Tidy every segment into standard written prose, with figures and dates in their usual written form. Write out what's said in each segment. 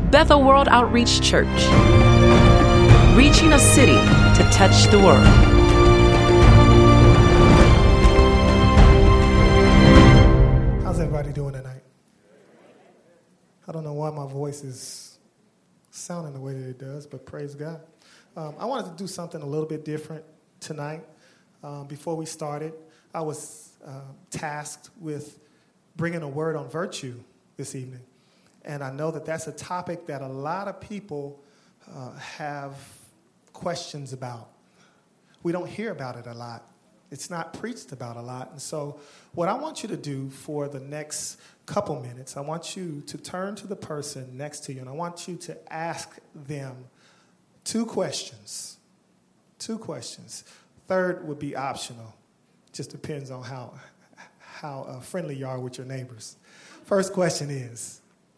Bethel World Outreach Church, reaching a city to touch the world. How's everybody doing tonight? I don't know why my voice is sounding the way that it does, but praise God. I wanted to do something a little bit different tonight. Before we started, I was tasked with bringing a word on virtue this evening. And I know that that's a topic that a lot of people have questions about. We don't hear about it a lot. It's not preached about a lot. And so what I want you to do for the next couple minutes, I want you to turn to the person next to you, and I want you to ask them two questions. Two questions. Third would be optional. Just depends on how friendly you are with your neighbors. First question is,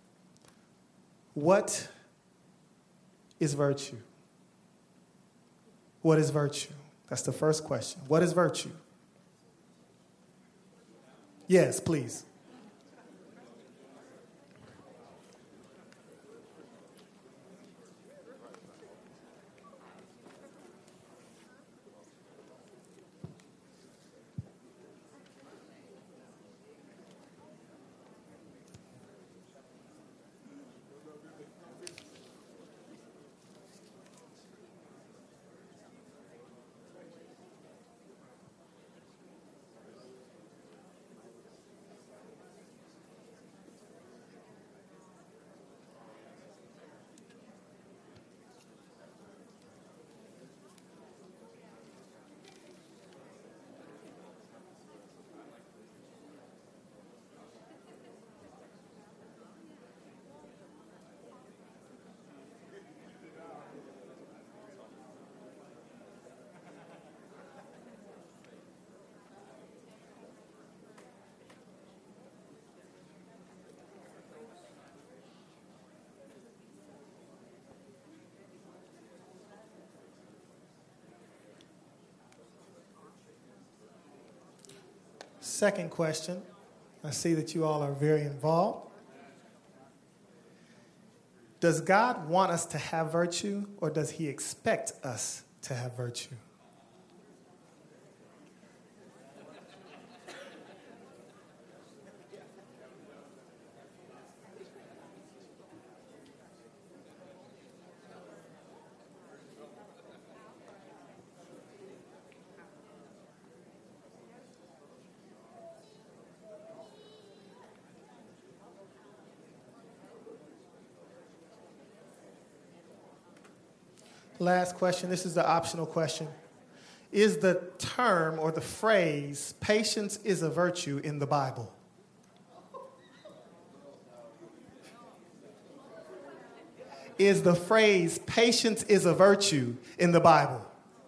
what is virtue? What is virtue? That's the first question. What is virtue? Yes, please. Second question. I see that you all are very involved. Does God want us to have virtue, or does he expect us to have virtue? Last question. This is the optional question. Is the term or the phrase, patience is a virtue, in the Bible? Is the phrase, patience is a virtue, in the Bible?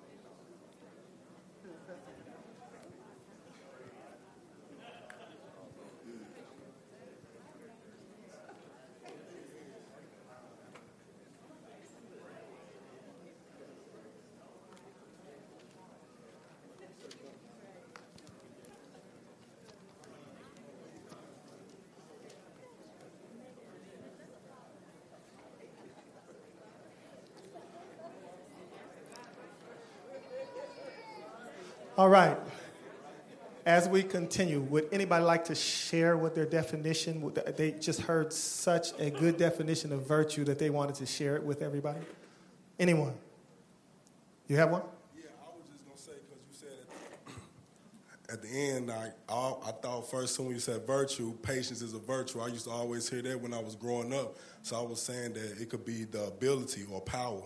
All right. As we continue, would anybody like to share what their definition? They just heard such a good definition of virtue that they wanted to share it with everybody. Anyone? You have one? Yeah, I was just going to say, because you said at the end, I thought first when you said virtue, patience is a virtue. I used to always hear that when I was growing up. So I was saying that it could be the ability or power.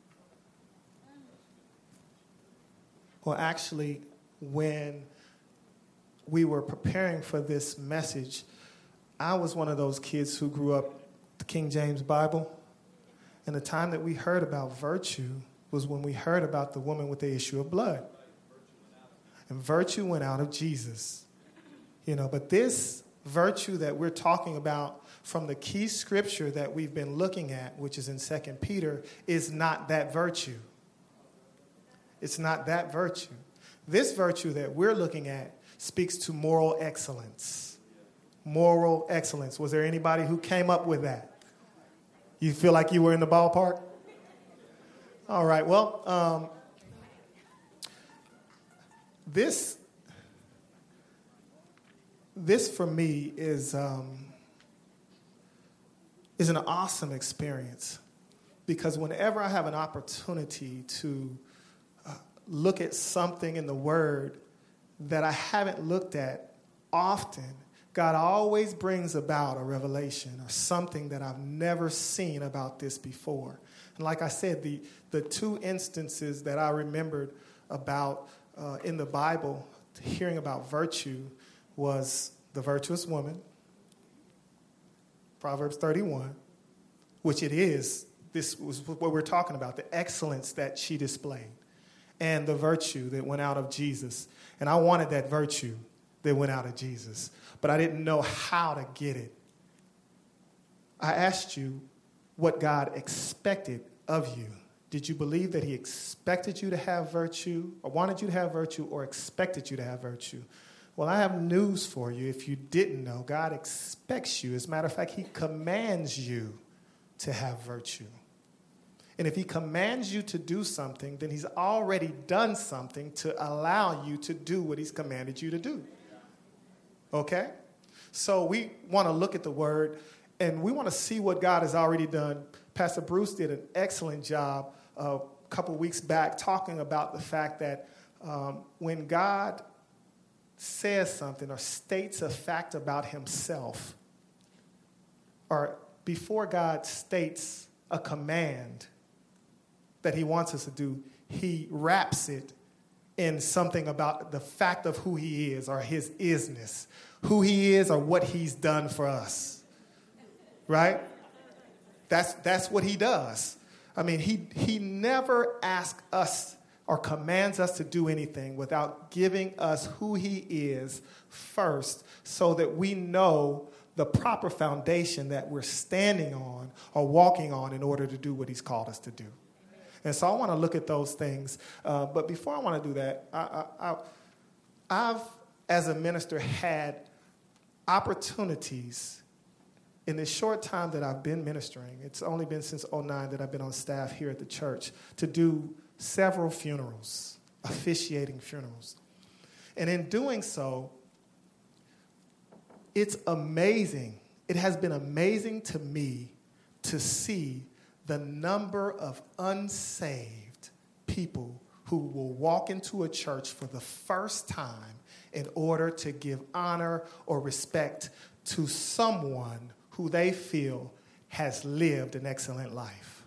Well, actually, when we were preparing for this message, I was one of those kids who grew up the King James Bible. And the time that we heard about virtue was when we heard about the woman with the issue of blood. And virtue went out of Jesus. But this virtue that we're talking about from the key scripture that we've been looking at, which is in 2 Peter, is not that virtue. It's not that virtue. This virtue that we're looking at speaks to moral excellence. Moral excellence. Was there anybody who came up with that? You feel like you were in the ballpark? All right, well, this for me is an awesome experience, because whenever I have an opportunity to look at something in the Word that I haven't looked at often, God always brings about a revelation or something that I've never seen about this before. And like I said, the two instances that I remembered about in the Bible, hearing about virtue, was the virtuous woman, Proverbs 31, which it is. This was what we're talking about, the excellence that she displayed, and the virtue that went out of Jesus. And I wanted that virtue that went out of Jesus, but I didn't know how to get it. I asked you what God expected of you. Did you believe that he expected you to have virtue, or wanted you to have virtue, or expected you to have virtue? Well, I have news for you. If you didn't know, God expects you. As a matter of fact, he commands you to have virtue. And if he commands you to do something, then he's already done something to allow you to do what he's commanded you to do. Okay? So we want to look at the word, and we want to see what God has already done. Pastor Bruce did an excellent job a couple weeks back talking about the fact that when God says something or states a fact about himself, or before God states a command that he wants us to do, he wraps it in something about the fact of who he is, or his isness, who he is, or what he's done for us, right? That's what he does. I mean, he never asks us or commands us to do anything without giving us who he is first, so that we know the proper foundation that we're standing on or walking on in order to do what he's called us to do. And so I want to look at those things. But before I want to do that, I've, as a minister, had opportunities in this short time that I've been ministering. It's only been since 2009 that I've been on staff here at the church, to do several funerals, officiating funerals. And in doing so, it's amazing. It has been amazing to me to see the number of unsaved people who will walk into a church for the first time in order to give honor or respect to someone who they feel has lived an excellent life.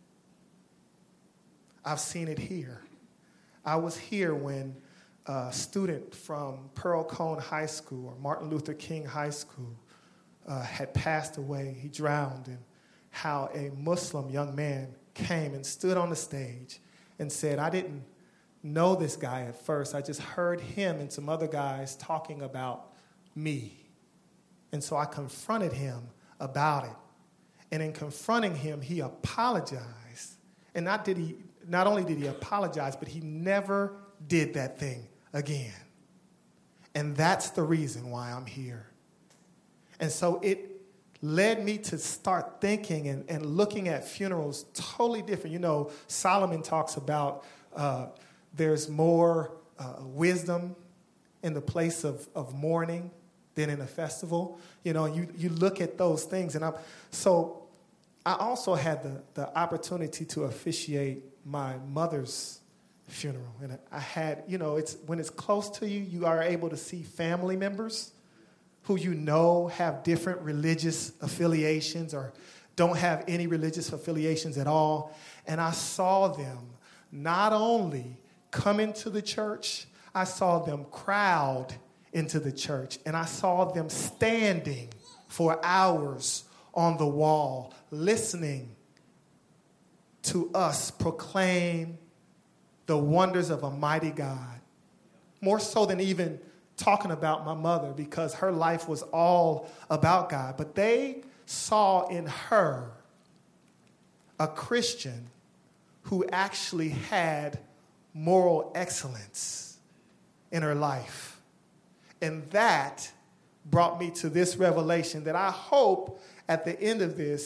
I've seen it here. I was here when a student from Pearl Cone High School, or Martin Luther King High School, had passed away. He drowned, and how a Muslim young man came and stood on the stage and said, "I didn't know this guy at first. I just heard him and some other guys talking about me. And so I confronted him about it. And in confronting him, he apologized. And not only did he apologize, but he never did that thing again. And that's the reason why I'm here." And so it led me to start thinking and looking at funerals totally different. You know, Solomon talks about there's more wisdom in the place of mourning than in a festival. You know, you look at those things. And so I also had the opportunity to officiate my mother's funeral. And I had, you know, when it's close to you, you are able to see family members who you know have different religious affiliations or don't have any religious affiliations at all. And I saw them not only come into the church, I saw them crowd into the church. And I saw them standing for hours on the wall, listening to us proclaim the wonders of a mighty God. More so than even talking about my mother, because her life was all about God. But they saw in her a Christian who actually had moral excellence in her life. And that brought me to this revelation that I hope at the end of this,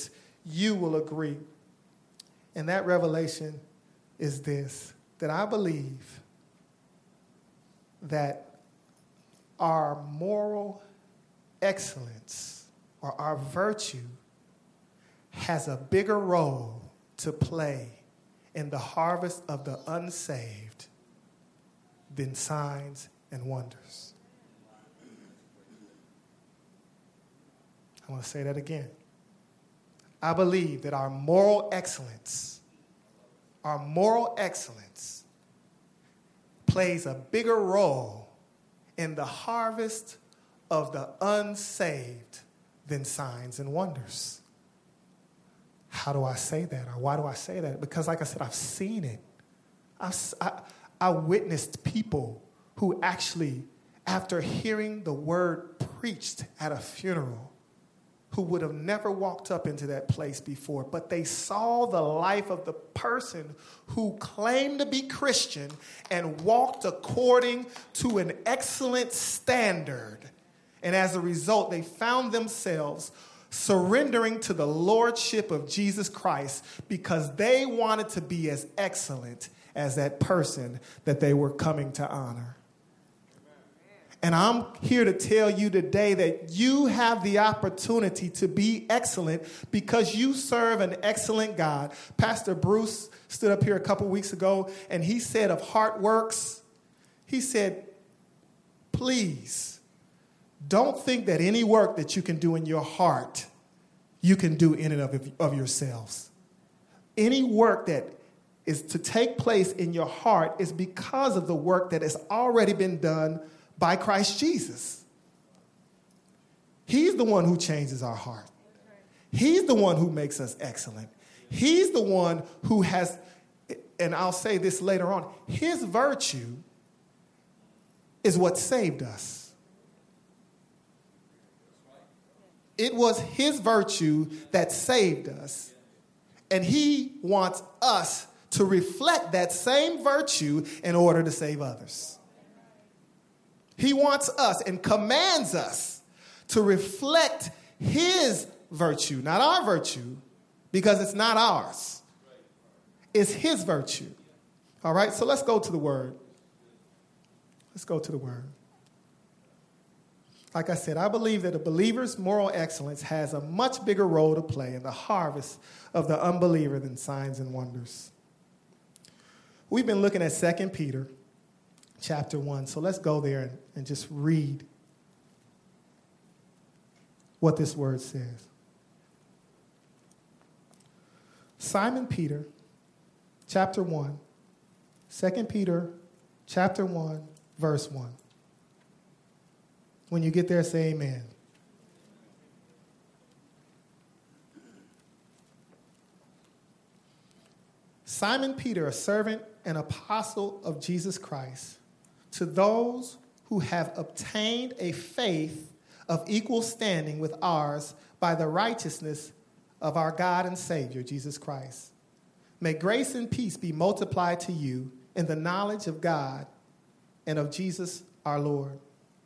you will agree. And that revelation is this, that I believe that our moral excellence or our virtue has a bigger role to play in the harvest of the unsaved than signs and wonders. I want to say that again. I believe that our moral excellence plays a bigger role in the harvest of the unsaved than signs and wonders. How do I say that? Or why do I say that? Because like I said, I've seen it. I witnessed people who actually, after hearing the word preached at a funeral, who would have never walked up into that place before, but they saw the life of the person who claimed to be Christian and walked according to an excellent standard. And as a result, they found themselves surrendering to the lordship of Jesus Christ because they wanted to be as excellent as that person that they were coming to honor. And I'm here to tell you today that you have the opportunity to be excellent because you serve an excellent God. Pastor Bruce stood up here a couple weeks ago and he said of heart works, he said, please don't think that any work that you can do in your heart, you can do in and of yourselves. Any work that is to take place in your heart is because of the work that has already been done by Christ Jesus. He's the one who changes our heart. He's the one who makes us excellent. He's the one who has, and I'll say this later on, his virtue is what saved us. It was his virtue that saved us. And he wants us to reflect that same virtue in order to save others. He wants us and commands us to reflect his virtue, not our virtue, because it's not ours. It's his virtue. All right, so let's go to the word. Let's go to the word. Like I said, I believe that a believer's moral excellence has a much bigger role to play in the harvest of the unbeliever than signs and wonders. We've been looking at 2 Peter chapter 1, so let's go there and just read what this word says. Simon Peter, chapter 1, 2 Peter chapter 1, verse 1. When you get there, say amen. Simon Peter, a servant and apostle of Jesus Christ, to those who have obtained a faith of equal standing with ours by the righteousness of our God and Savior, Jesus Christ. May grace and peace be multiplied to you in the knowledge of God and of Jesus our Lord.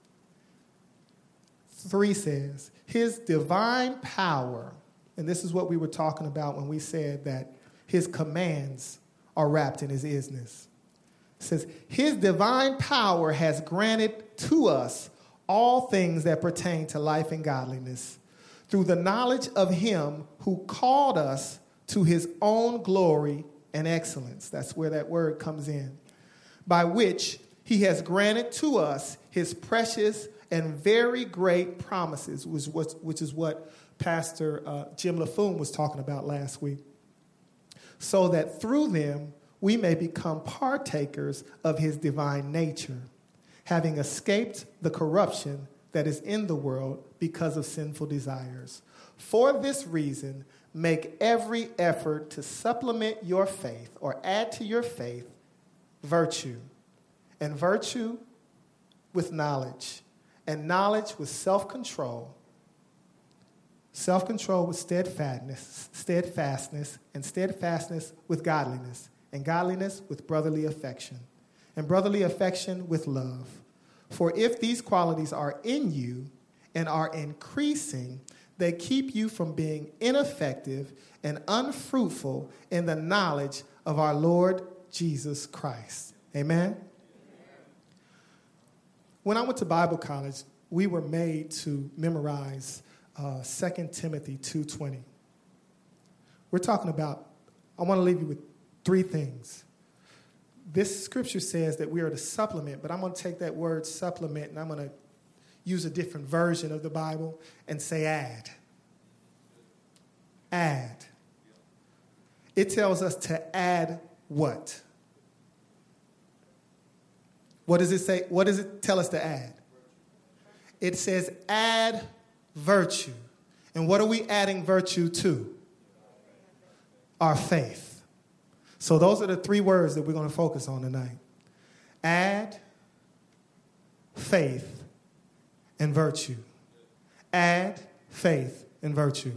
3 says, his divine power, and this is what we were talking about when we said that his commands are wrapped in his isness. It says, his divine power has granted to us all things that pertain to life and godliness through the knowledge of him who called us to his own glory and excellence. That's where that word comes in. By which he has granted to us his precious and very great promises, which is what Pastor Jim LaFoon was talking about last week, so that through them we may become partakers of his divine nature, having escaped the corruption that is in the world because of sinful desires. For this reason, make every effort to supplement your faith or add to your faith virtue, and virtue with knowledge, and knowledge with self-control, self-control with steadfastness, and steadfastness with godliness, and godliness with brotherly affection, and brotherly affection with love. For if these qualities are in you and are increasing, They keep you from being ineffective and unfruitful in the knowledge of our Lord Jesus Christ. Amen? When I went to Bible college, we were made to memorize 2 Timothy 2:20. We're talking about, I want to leave you with 3 things. This scripture says that we are to supplement, but I'm going to take that word supplement and I'm going to use a different version of the Bible and say add. Add. It tells us to add what? What does it say? What does it tell us to add? It says add virtue. And what are we adding virtue to? Our faith. So those are the 3 words that we're going to focus on tonight. Add, faith, and virtue. Add, faith, and virtue.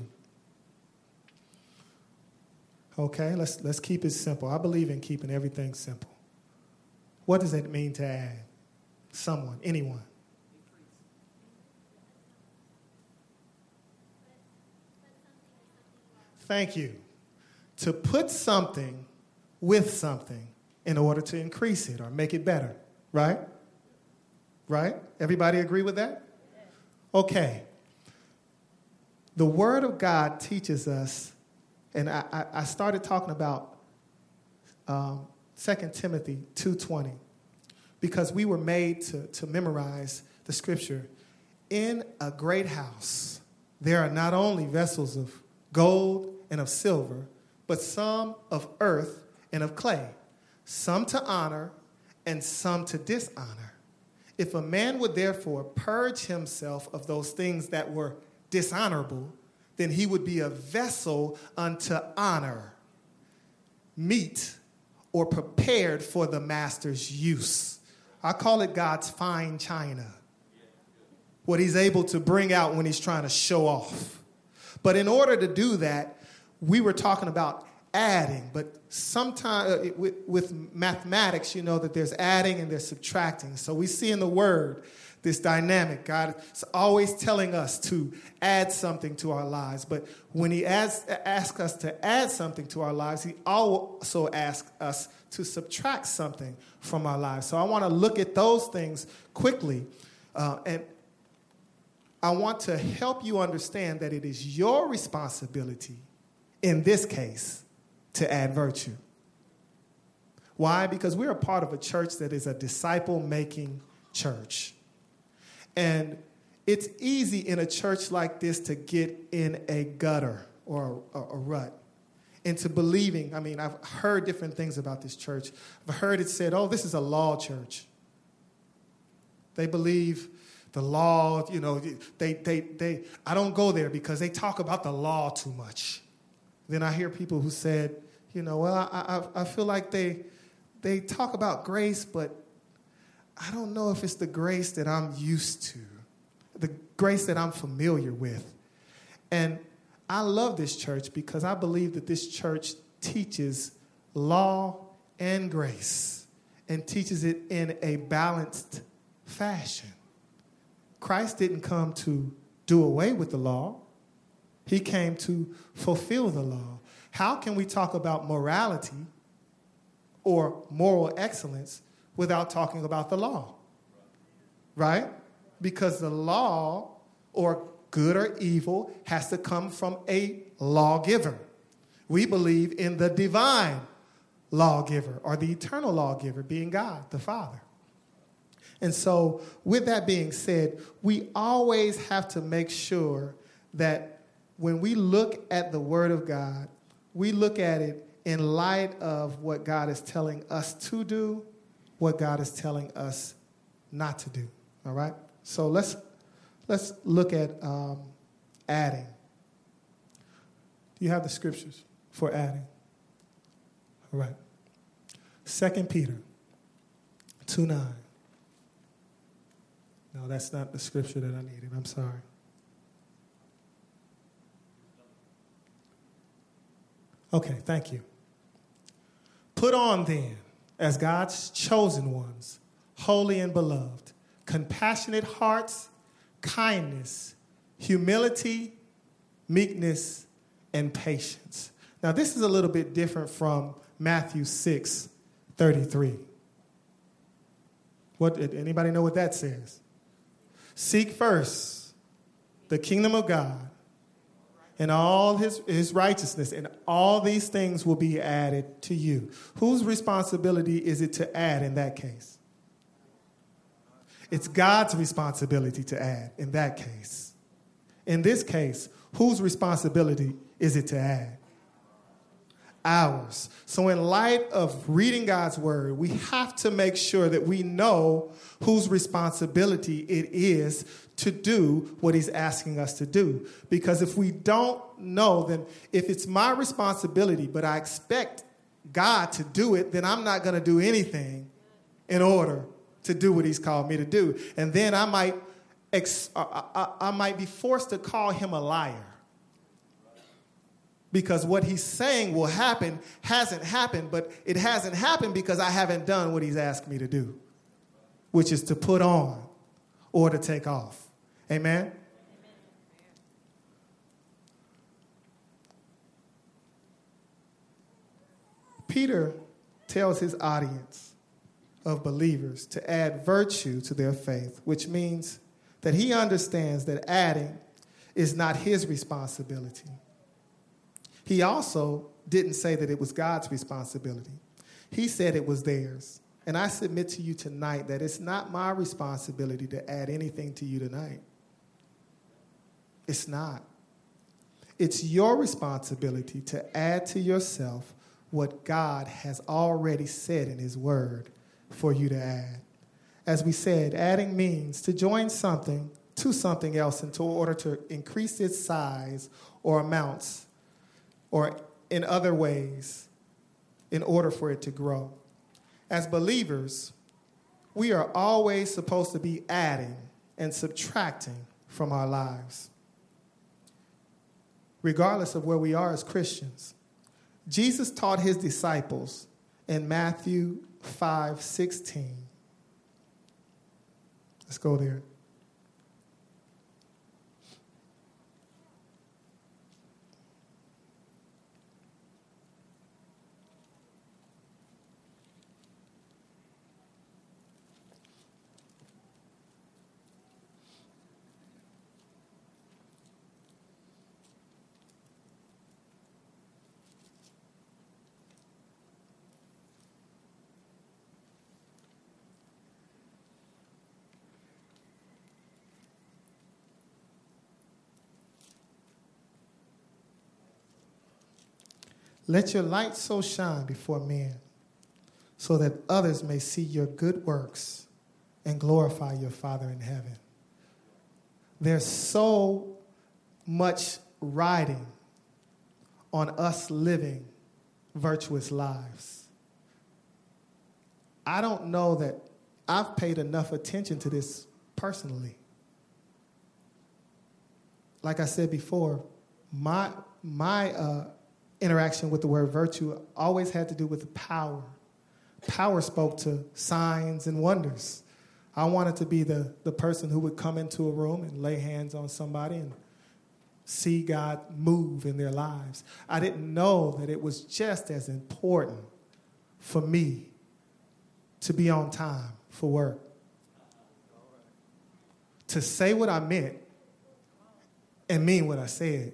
Okay, let's keep it simple. I believe in keeping everything simple. What does it mean to add? Someone, anyone. Thank you. To put something with something in order to increase it or make it better, right? Right? Everybody agree with that? Okay. The Word of God teaches us, and I started talking about 2 Timothy 2:20 because we were made to memorize the scripture. In a great house, there are not only vessels of gold and of silver, but some of earth and of clay, some to honor and some to dishonor. If a man would therefore purge himself of those things that were dishonorable, then he would be a vessel unto honor, meet or prepared for the master's use. I call it God's fine china. What he's able to bring out when he's trying to show off. But in order to do that, we were talking about adding, but sometimes with mathematics, you know that there's adding and there's subtracting. So we see in the Word this dynamic. God is always telling us to add something to our lives. But when he asks us to add something to our lives, he also asks us to subtract something from our lives. So I want to look at those things quickly. And I want to help you understand that it is your responsibility, in this case, to add virtue. Why? Because we're a part of a church that is a disciple-making church. And it's easy in a church like this to get in a gutter or a rut into believing. I mean, I've heard different things about this church. I've heard it said, oh, this is a law church. They believe the law, you know, I don't go there because they talk about the law too much. Then I hear people who said, you know, well, I feel like they talk about grace, but I don't know if it's the grace that I'm used to, the grace that I'm familiar with. And I love this church because I believe that this church teaches law and grace and teaches it in a balanced fashion. Christ didn't come to do away with the law. He came to fulfill the law. How can we talk about morality or moral excellence without talking about the law? Right? Because the law, or good or evil, has to come from a lawgiver. We believe in the divine lawgiver, or the eternal lawgiver, being God, the Father. And so, with that being said, we always have to make sure that when we look at the Word of God, we look at it in light of what God is telling us to do, what God is telling us not to do. All right? So let's look at adding. Do you have the scriptures for adding? All right. 2 Peter 2:9. No, that's not the scripture that I needed. I'm sorry. Okay, thank you. Put on then, as God's chosen ones, holy and beloved, compassionate hearts, kindness, humility, meekness, and patience. Now, this is a little bit different from Matthew 6:33. Anybody know what that says? Seek first the kingdom of God and all his righteousness, and all these things will be added to you. Whose responsibility is it to add in that case? It's God's responsibility to add in that case. In this case, whose responsibility is it to add? Ours. So in light of reading God's word, we have to make sure that we know whose responsibility it is to do what he's asking us to do. Because if we don't know, then if it's my responsibility, but I expect God to do it, then I'm not going to do anything in order to do what he's called me to do. And then I might be forced to call him a liar. Because what he's saying will happen hasn't happened, but it hasn't happened because I haven't done what he's asked me to do, which is to put on or to take off. Amen? Peter tells his audience of believers to add virtue to their faith, which means that he understands that adding is not his responsibility. He also didn't say that it was God's responsibility. He said it was theirs. And I submit to you tonight that it's not my responsibility to add anything to you tonight. It's not. It's your responsibility to add to yourself what God has already said in his word for you to add. As we said, adding means to join something to something else in order to increase its size or amounts, or in other ways, in order for it to grow. As believers, we are always supposed to be adding and subtracting from our lives, regardless of where we are as Christians. Jesus taught his disciples in Matthew 5:16. Let's go there. Let your light so shine before men, so that others may see your good works and glorify your Father in heaven. There's so much riding on us living virtuous lives. I don't know that I've paid enough attention to this personally. Like I said before, my interaction with the word virtue always had to do with power. Power spoke to signs and wonders. I wanted to be the person who would come into a room and lay hands on somebody and see God move in their lives. I didn't know that it was just as important for me to be on time for work, to say what I meant and mean what I said,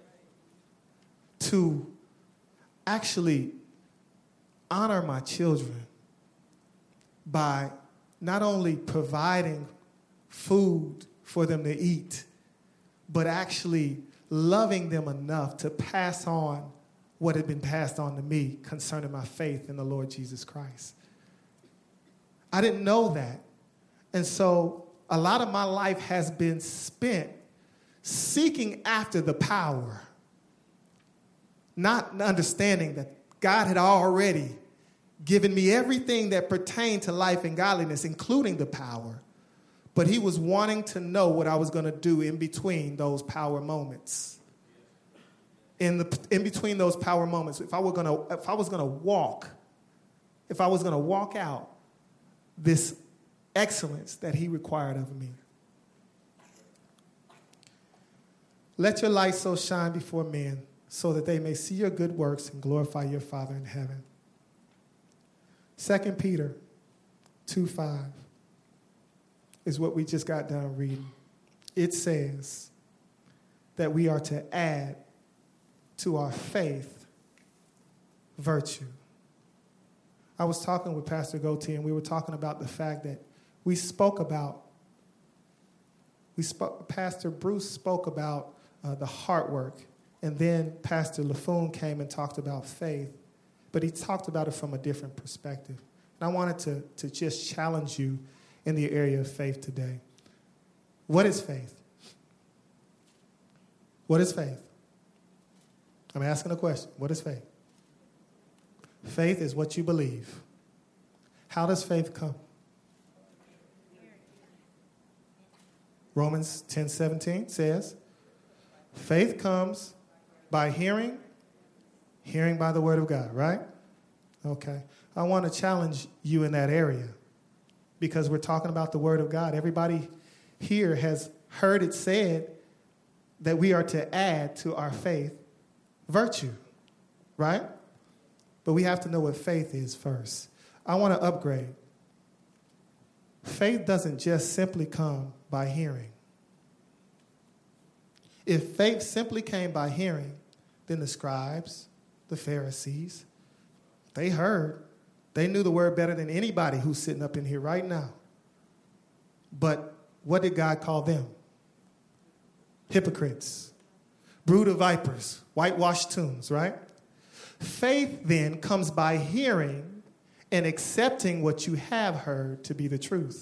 to actually honor my children by not only providing food for them to eat, but actually loving them enough to pass on what had been passed on to me concerning my faith in the Lord Jesus Christ. I didn't know that. And so a lot of my life has been spent seeking after the power, not understanding that God had already given me everything that pertained to life and godliness, including the power. But he was wanting to know what I was going to do in between those power moments. In between those power moments, if I was going to walk out this excellence that he required of me. Let your light so shine before men so that they may see your good works and glorify your Father in heaven. 2 Peter 2:5 is what we just got done reading. It says that we are to add to our faith virtue. I was talking with Pastor Gauthier, and we were talking about the fact that Pastor Bruce spoke about the heart work, and then Pastor LaFoon came and talked about faith, but he talked about it from a different perspective. And I wanted to just challenge you in the area of faith today. What is faith? What is faith? I'm asking a question. What is faith? Faith is what you believe. How does faith come? Romans 10:17 says, faith comes by hearing, hearing by the word of God, right? Okay. I want to challenge you in that area because we're talking about the word of God. Everybody here has heard it said that we are to add to our faith virtue, right? But we have to know what faith is first. I want to upgrade. Faith doesn't just simply come by hearing. If faith simply came by hearing, then the scribes, the Pharisees, they heard. They knew the word better than anybody who's sitting up in here right now. But what did God call them? Hypocrites, brood of vipers, whitewashed tombs, right? Faith then comes by hearing and accepting what you have heard to be the truth.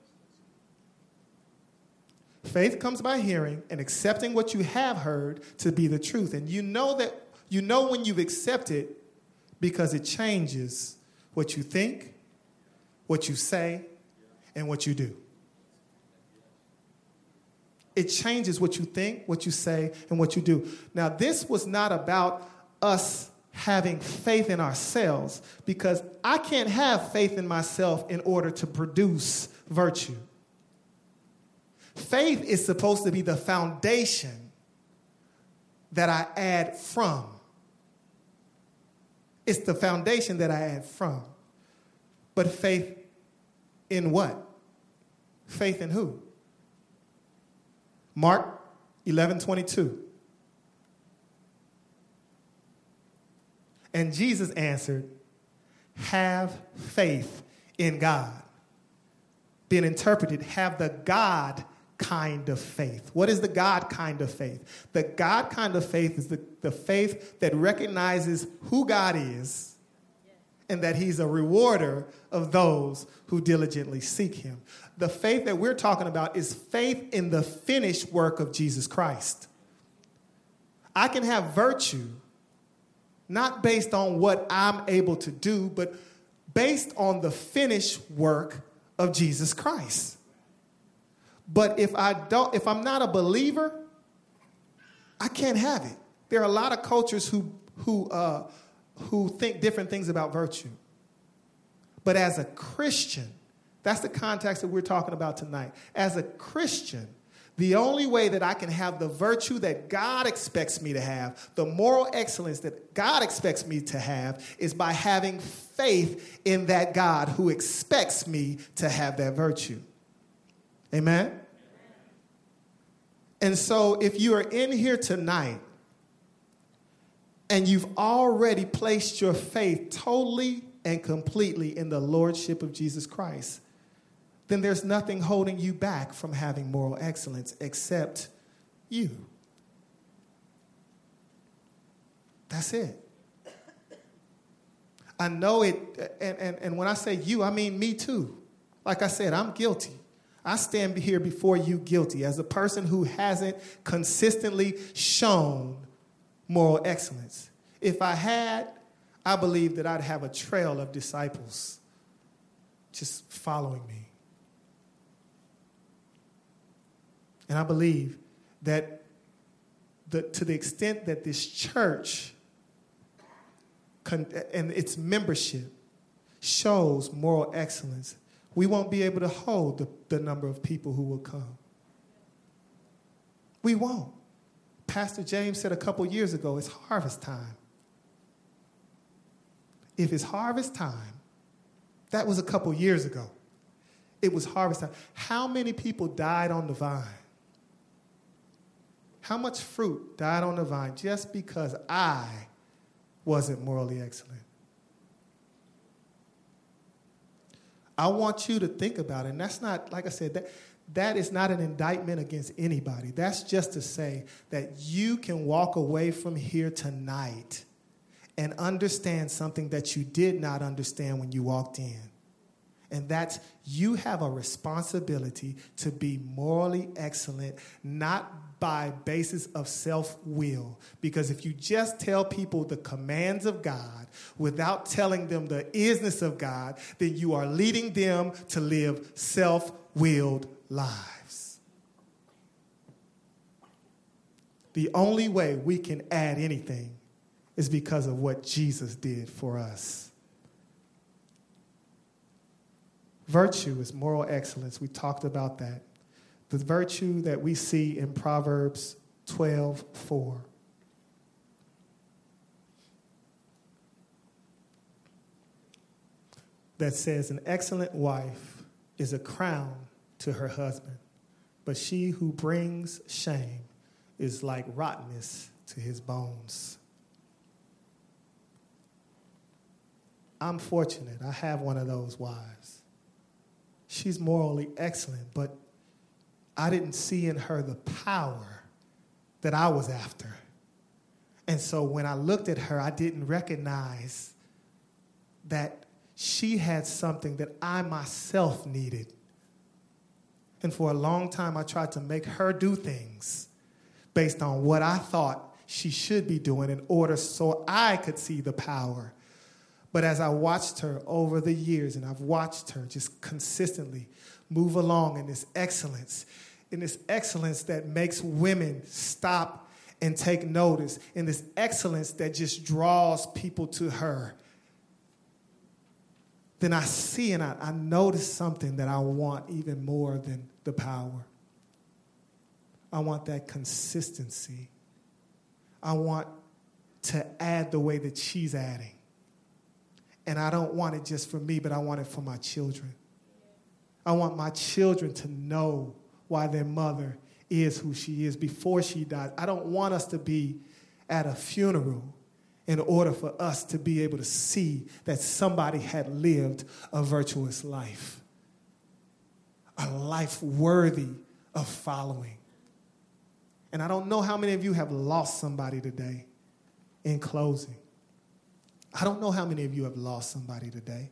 Faith comes by hearing and accepting what you have heard to be the truth. And you know when you've accepted because it changes what you think, what you say, and what you do. It changes what you think, what you say, and what you do. Now, this was not about us having faith in ourselves, because I can't have faith in myself in order to produce virtue. Faith is supposed to be the foundation that I add from. It's the foundation that I add from. But faith in what? Faith in who? Mark 11:22. And Jesus answered, have faith in God. Being interpreted, have the God kind of faith. What is the God kind of faith? The God kind of faith is the faith that recognizes who God is and that he's a rewarder of those who diligently seek him. The faith that we're talking about is faith in the finished work of Jesus Christ. I can have virtue not based on what I'm able to do, but based on the finished work of Jesus Christ. But if I'm not a believer, I can't have it. There are a lot of cultures who think different things about virtue. But as a Christian, that's the context that we're talking about tonight. As a Christian, the only way that I can have the virtue that God expects me to have, the moral excellence that God expects me to have, is by having faith in that God who expects me to have that virtue. Amen? And so if you are in here tonight and you've already placed your faith totally and completely in the lordship of Jesus Christ, then there's nothing holding you back from having moral excellence except you. That's it. I know it, and when I say you, I mean me too. Like I said, I'm guilty. I stand here before you guilty as a person who hasn't consistently shown moral excellence. If I had, I believe that I'd have a trail of disciples just following me. And I believe that to the extent that this church and its membership shows moral excellence, we won't be able to hold the number of people who will come. We won't. Pastor James said a couple years ago, it's harvest time. If it's harvest time, that was a couple years ago. It was harvest time. How many people died on the vine? How much fruit died on the vine just because I wasn't morally excellent? I want you to think about it. And that's not, like I said, that is not an indictment against anybody. That's just to say that you can walk away from here tonight and understand something that you did not understand when you walked in. And that's you have a responsibility to be morally excellent, not by basis of self-will. Because if you just tell people the commands of God without telling them the isness of God, then you are leading them to live self-willed lives. The only way we can add anything is because of what Jesus did for us. Virtue is moral excellence. We talked about that. The virtue that we see in Proverbs 12:4. That says, an excellent wife is a crown to her husband, but she who brings shame is like rottenness to his bones. I'm fortunate. I have one of those wives. She's morally excellent, but I didn't see in her the power that I was after. And so when I looked at her, I didn't recognize that she had something that I myself needed. And for a long time, I tried to make her do things based on what I thought she should be doing in order so I could see the power. But as I watched her over the years, and I've watched her just consistently move along in this excellence that makes women stop and take notice, in this excellence that just draws people to her, then I see and I notice something that I want even more than the power. I want that consistency. I want to add the way that she's adding. And I don't want it just for me, but I want it for my children. I want my children to know why their mother is who she is before she dies. I don't want us to be at a funeral in order for us to be able to see that somebody had lived a virtuous life, a life worthy of following. And I don't know how many of you have lost somebody today. In closing, I don't know how many of you have lost somebody today.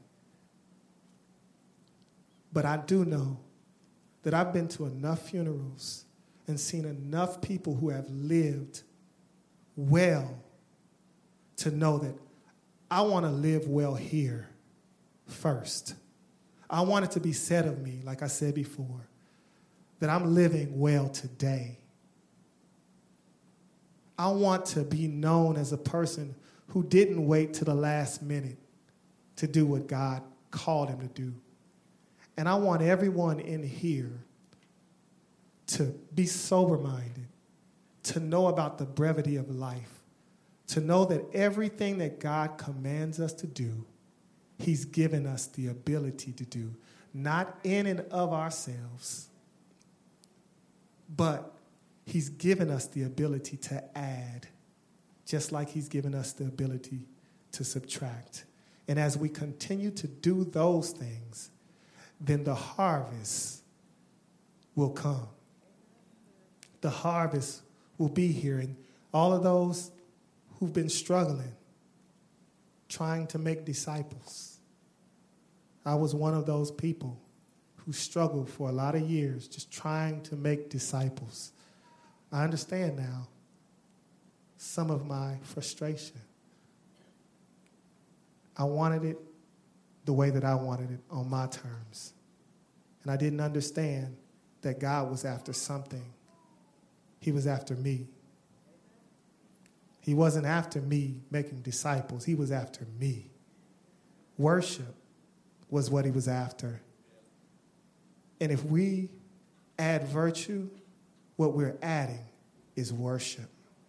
But I do know that I've been to enough funerals and seen enough people who have lived well to know that I want to live well here first. I want it to be said of me, like I said before, that I'm living well today. I want to be known as a person who didn't wait to the last minute to do what God called him to do. And I want everyone in here to be sober-minded, to know about the brevity of life, to know that everything that God commands us to do, he's given us the ability to do, not in and of ourselves, but he's given us the ability to add, just like he's given us the ability to subtract. And as we continue to do those things, then the harvest will come. The harvest will be here. And all of those who've been struggling, trying to make disciples. I was one of those people who struggled for a lot of years just trying to make disciples. I understand now some of my frustration. I wanted it the way that I wanted it on my terms. And I didn't understand that God was after something. He was after me. He wasn't after me making disciples. He was after me. Worship was what he was after. And if we add virtue, what we're adding is worship.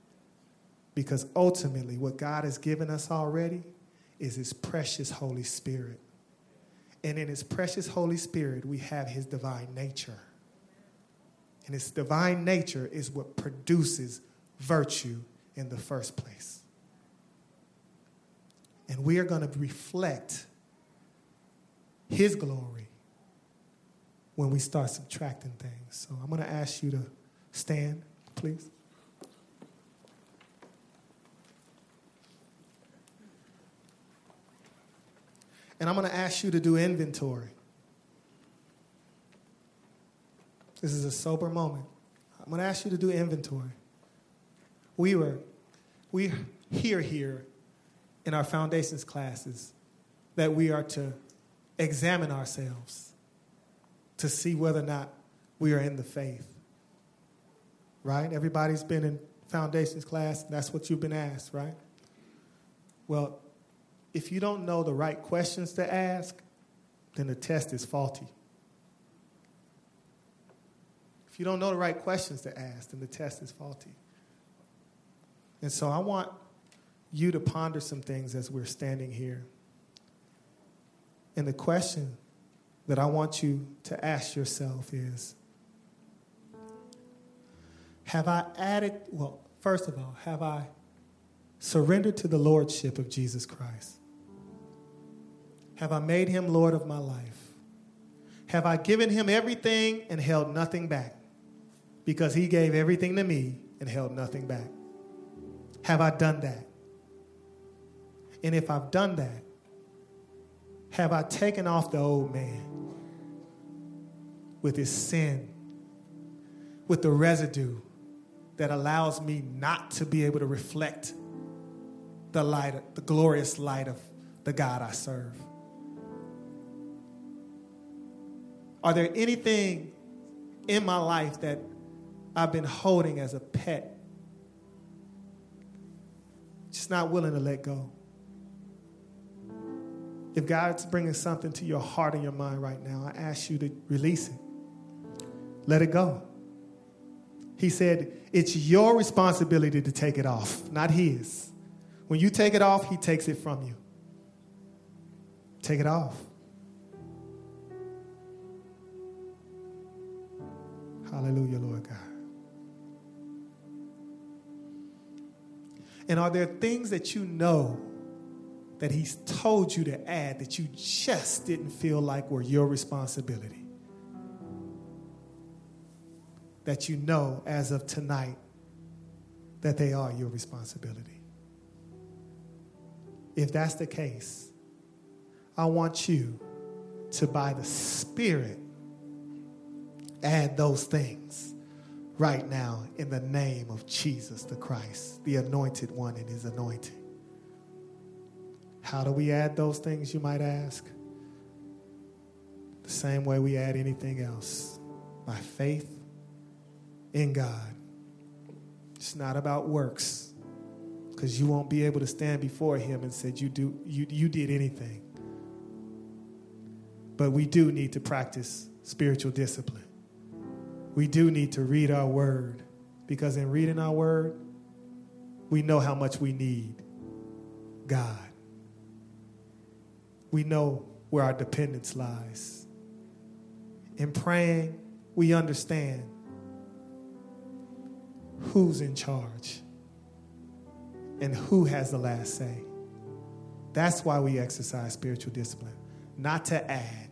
Because ultimately, what God has given us already is his precious Holy Spirit. And in his precious Holy Spirit, we have his divine nature. And his divine nature is what produces virtue in the first place. And we are going to reflect his glory when we start subtracting things. So I'm going to ask you to stand, please. And I'm going to ask you to do inventory. This is a sober moment. I'm going to ask you to do inventory. We hear here in our foundations classes that we are to examine ourselves to see whether or not we are in the faith. Right? Everybody's been in foundations class. That's what you've been asked, right? Well, if you don't know the right questions to ask, then the test is faulty. If you don't know the right questions to ask, then the test is faulty. And so I want you to ponder some things as we're standing here. And the question that I want you to ask yourself is, have I surrendered to the lordship of Jesus Christ? Have I made him Lord of my life? Have I given him everything and held nothing back? Because he gave everything to me and held nothing back. Have I done that? And if I've done that, have I taken off the old man with his sin, with the residue that allows me not to be able to reflect the glorious light of the God I serve? Are there anything in my life that I've been holding as a pet, just not willing to let go? If God's bringing something to your heart and your mind right now, I ask you to release it. Let it go. He said, it's your responsibility to take it off, not his. When you take it off, he takes it from you. Take it off. Hallelujah, Lord God. And are there things that you know that he's told you to add that you just didn't feel like were your responsibility? That you know as of tonight that they are your responsibility. If that's the case, I want you to, by the Spirit, add those things right now in the name of Jesus the Christ, the anointed one and his anointing. How do we add those things, you might ask? The same way we add anything else, by faith in God. It's not about works, because you won't be able to stand before him and say you did anything. But we do need to practice spiritual discipline. We do need to read our word, because in reading our word, we know how much we need God. We know where our dependence lies. In praying, we understand who's in charge and who has the last say. That's why we exercise spiritual discipline, not to add,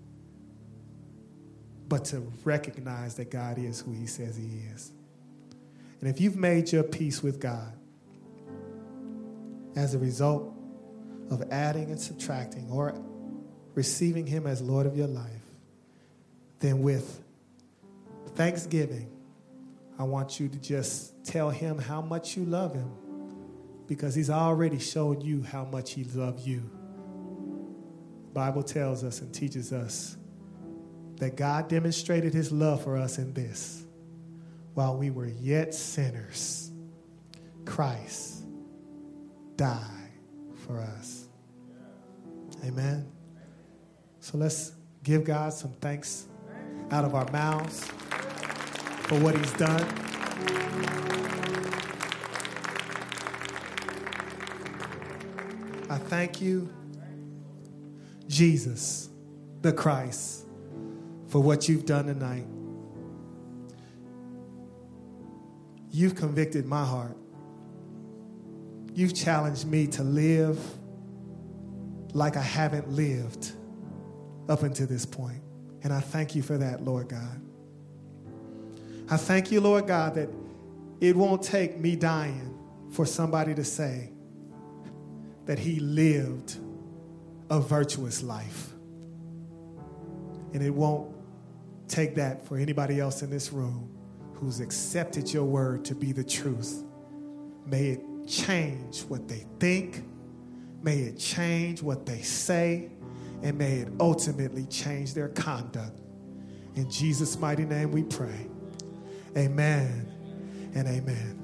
but to recognize that God is who he says he is. And if you've made your peace with God as a result of adding and subtracting or receiving him as Lord of your life, then with thanksgiving, I want you to just tell him how much you love him, because he's already shown you how much he loved you. The Bible tells us and teaches us that God demonstrated his love for us in this: while we were yet sinners, Christ died for us. Amen. So let's give God some thanks out of our mouths. for what he's done. I thank you, Jesus, the Christ, for what you've done tonight. You've convicted my heart. You've challenged me to live like I haven't lived up until this point. And I thank you for that, Lord God. I thank you, Lord God, that it won't take me dying for somebody to say that he lived a virtuous life. And it won't take that for anybody else in this room who's accepted your word to be the truth. May it change what they think. May it change what they say. And may it ultimately change their conduct. In Jesus' mighty name we pray. Amen and amen.